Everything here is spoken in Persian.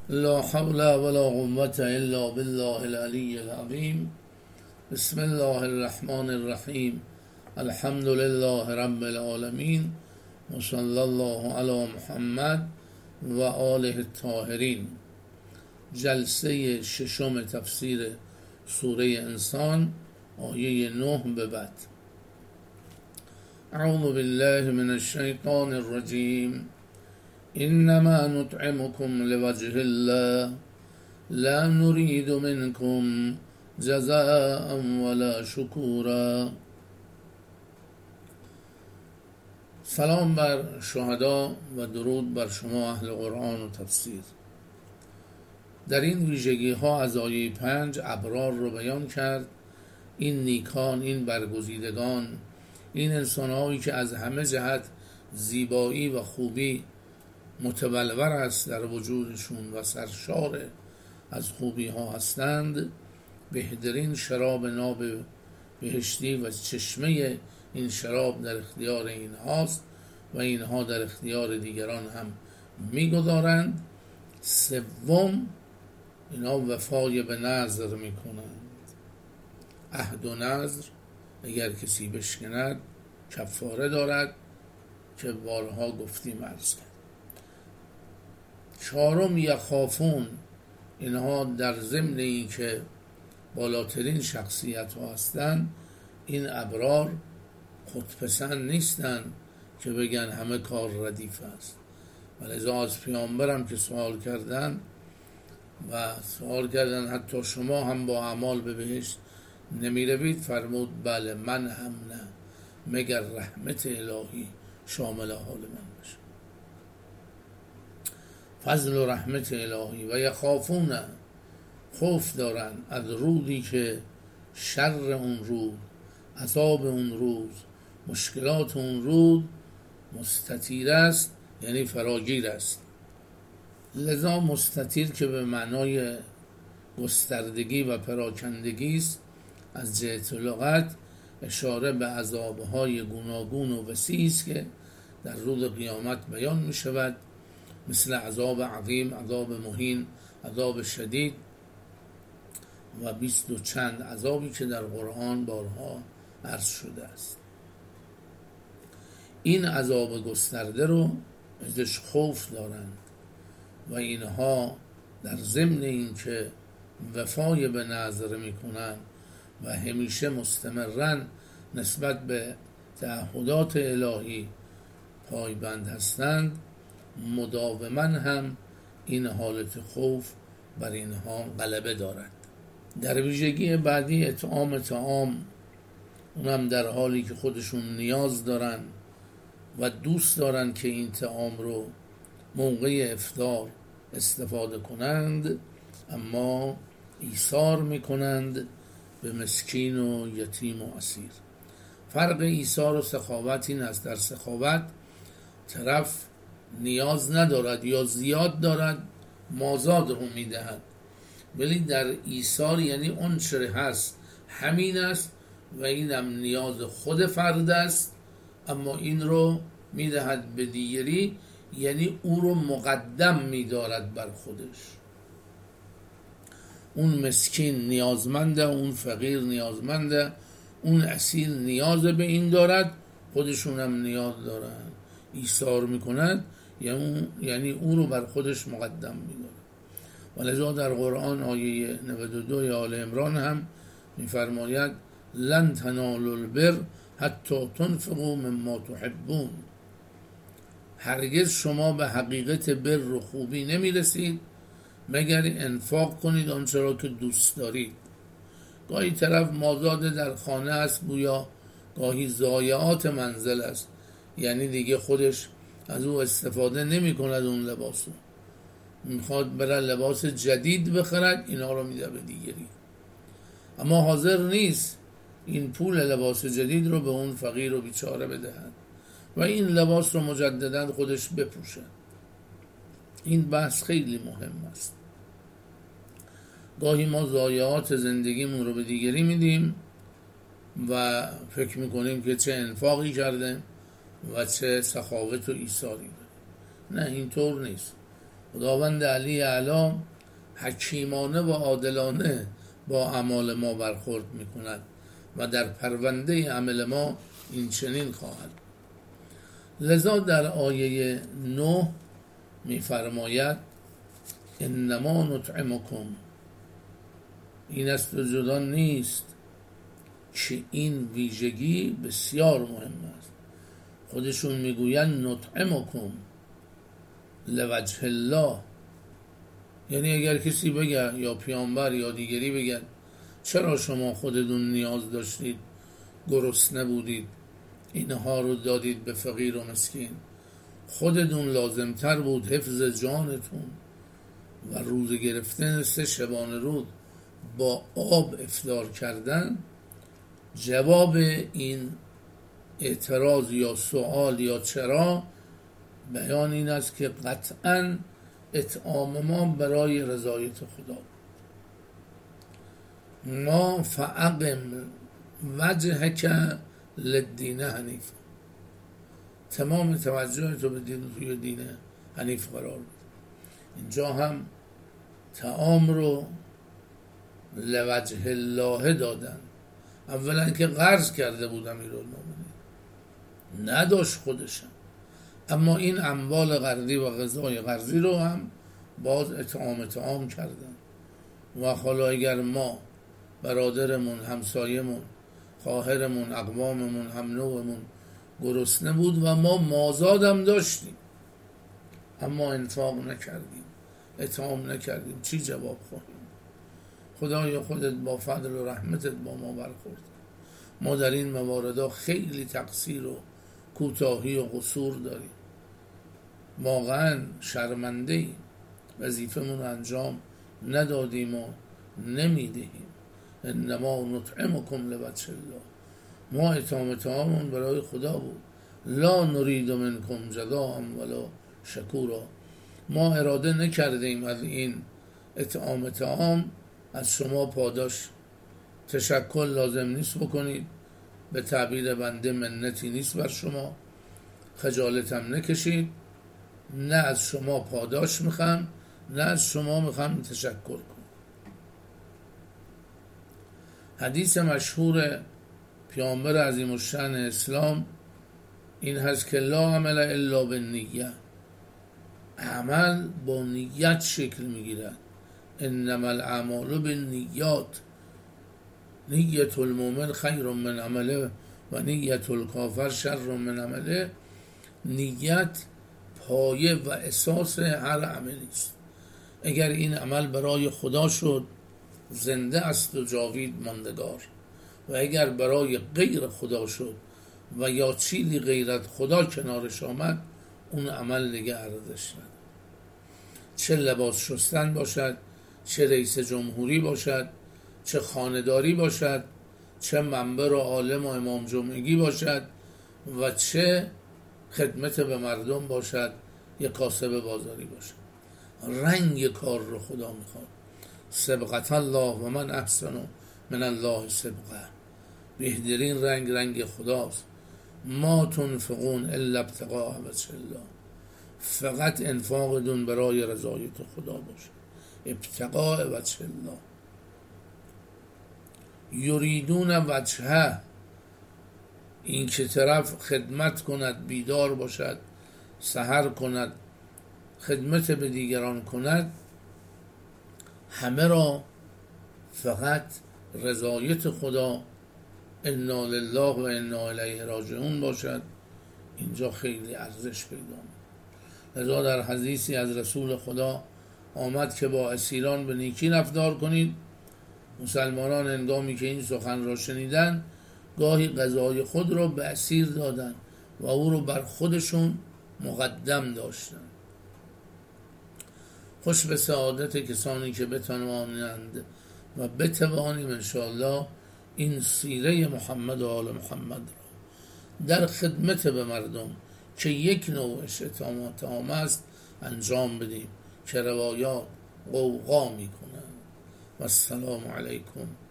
لا حول ولا قوة الا بالله العلی العظیم. بسم الله الرحمن الرحیم. الحمد لله رب العالمین و صلی الله علی محمد و آله الطاهرین. جلسه ششم تفسیر سوره انسان، آیه 9 به بعد. اعوذ بالله من الشیطان الرجیم. انما نطعمكم لوجه الله لا نريد منكم جزاء ولا شکورا. سلام بر شهدا و درود بر شما اهل قرآن و تفسیر. در این ویژگی ها از آیه 5 ابرار رو بیان کرد. این نیکان، این برگزیدگان، این انسانهایی که از همه جهت زیبایی و خوبی متبلور است در وجودشون و سرشار از خوبی ها هستند، بهترین شراب ناب بهشتی و چشمه این شراب در اختیار این هاست و اینها در اختیار دیگران هم میگذارند. سوم، اینا وفای به نذر میکنند. عهد و نذر اگر کسی بشکند کفاره دارد که بارها گفتیم عرض کرد. چهارم، یخافون، اینها در ضمن این که بالاترین شخصیت ها هستند، این ابرار خودپسند نیستند که بگن همه کار ردیف است. ولذا از پیامبرم که سوال کردن حتی شما هم با اعمال به بهشت نمی روید؟ فرمود بله، من هم نه، مگر رحمت الهی شامل حال من بشه. فضل و رحمت الهی. و یخافون، خوف دارن از رودی که شر اون رود، عذاب اون روز، مشکلات اون رود مستطیر است، یعنی فراگیر است. لذا مستطیر که به معنای گستردگی و پراکندگی است، از جهت لغت اشاره به عذابهای گوناگون و وسیع است که در روز قیامت بیان می شود، مثل عذاب عظیم، عذاب مهین، عذاب شدید و 20 و چند عذابی که در قرآن بارها عرض شده است. این عذاب گسترده رو ازش خوف دارند و اینها در ضمن این که وفای به نذر میکنن و همیشه مستمرن نسبت به تعهدات الهی پایبند هستند، مداوما هم این حالت خوف بر اینها غلبه دارد. در ویژگی بعدی طعام، اونم در حالی که خودشون نیاز دارن و دوست دارن که این طعام رو موقع افطار استفاده کنند، اما ایثار میکنند به مسکین و یتیم و اسیر. فرق ایثار و سخاوت این است: در سخاوت طرف نیاز ندارد یا زیاد دارد، مازاد رو میدهد، ولی در ایثار یعنی اون چه هست همین است و اینم نیاز خود فرد است، اما این رو میدهد به دیگری، یعنی او رو مقدم میدارد بر خودش. اون مسکین نیازمنده، اون فقیر نیازمنده، اون اسیر نیاز به این دارد، خودشون هم نیاز دارن. ایثار میکند یعنی او رو بر خودش مقدم میدارد. ولذا در قرآن آیه 92 آل عمران هم میفرماید لن تنالوا البر حتی تنفقوا مما تحبون. هرگز شما به حقیقت بر و خوبی نمیرسید مگر انفاق کنید آنچه را که دوست دارید. گاهی طرف مازاد در خانه است، گویا گاهی ضایعات منزل است، یعنی دیگه خودش از او استفاده نمی کند، اون لباسو میخواد بره لباس جدید بخرد، اینا رو میده به دیگری، اما حاضر نیست این پول لباس جدید رو به اون فقیر و بیچاره بدهد و این لباس رو مجددا خودش بپوشد. این بحث خیلی مهم است. گاهی ما ضایعات زندگیمون رو به دیگری میدیم و فکر میکنیم که چه انفاقی کرده و چه سخاوت و ایثاری. نه، اینطور نیست. خداوند علی اعلی حکیمانه و عادلانه با اعمال ما برخورد میکند و در پرونده عمل ما این چنین خواهد. لذا در آیه 9 میفرماید انما نطعمکم، این است و جدا نیست که این ویژگی بسیار مهم است. خودشون میگوین نطعمکم لوجه الله، یعنی اگر کسی بگه یا پیامبر یا دیگری بگه چرا شما خودتون نیاز داشتید، گرسنه بودید، اینها رو دادید به فقیر و مسکین، خودتون لازمتر بود حفظ جانتون و روزه گرفتن 3 شبانه روز با آب افطار کردن، جواب این اعتراض یا سوال یا چرا بیان این است که قطعاً اطعام ما برای رضایت خدا. ما فاقم وجهک للدین حنیف، تمام توجه تو به دین حنیف قرار بده. اینجا هم طعام رو لوجه الله دادن. اولا که قرض کرده بود امیرالمومنین، نداشت خودشم، اما این اموال قرضی و غذای قرضی رو هم باز اطعام کردن. و حالا اگر ما برادرمون، همسایمون، خواهرمون، اقواممون، هم نوعمون گرسنه بود و ما مازادم داشتیم اما انفاق نکردیم، اطعام نکردیم، چی جواب خواهیم؟ خدایا خودت با فضل و رحمتت با ما برخورد. ما در این موارد خیلی تقصیر و کوتاهی و قصور داریم، واقعا شرمنده ایم، وظیفمون رو انجام ندادیم و نمیدهیم. انما نطعمکم لوجه الله، ما اطعاممون برای خدا بود. لا نرید منکم جزاء ولا شکورا، ما اراده نکردیم از این اطعام از شما پاداش، تشکر لازم نیست بکنید، به تعبیر بنده منتی نیست بر شما، خجالت هم نکشید، نه از شما پاداش میخوام نه از شما میخوام تشکر کنم. حدیث مشهور پیامبر عظیم الشأن اسلام این هست که لا عمل الا بالنیه، عمل با نیت شکل میگیرد. انما الاعمال بالنیات، نیت المؤمن خیر من عمله و نیت الکافر شر من عمله. نیت پایه و اساس هر عملی است. اگر این عمل برای خدا شد زنده است و جاوید ماندگار، و اگر برای غیر خدا شد و یا چیزی غیر از خدا کنارش آمد اون عمل دیگه ارزش نداره. چه لباس شستن باشد، چه رئیس جمهوری باشد، چه خانه‌داری باشد، چه منبر و عالم و امام جمعگی باشد و چه خدمت به مردم باشد یا کاسب بازاری باشد، رنگ کار رو خدا میخواد. سبقت الله و من احسن من الله سبقه، بهترین رنگ خداست. ما تنفقون الا ابتغاء وجه الله، فقط انفاقتون برای رضایت خدا باشه. ابتغاء وجه الله، یریدون وجهه، این که طرف خدمت کند، بیدار باشد، سحر کند، خدمت به دیگران کند، همه را فقط رضایت خدا، انا لله و انا الیه راجعون باشد، اینجا خیلی ارزش پیدا می‌کنه. لذا در حدیثی از رسول خدا آمد که با اسیران به نیکی رفتار کنید. مسلمانان هنگامی که این سخن را شنیدن گاهی غذای خود را به اسیر دادن و او را بر خودشون مقدم داشتن. خوش به سعادت کسانی که بتوانند و بتوانیم انشاءالله این سیره محمد و آل محمد را در خدمت به مردم که یک نوعش اطعام است انجام بدیم که روایات غوغا می کنند. و السلام علیکم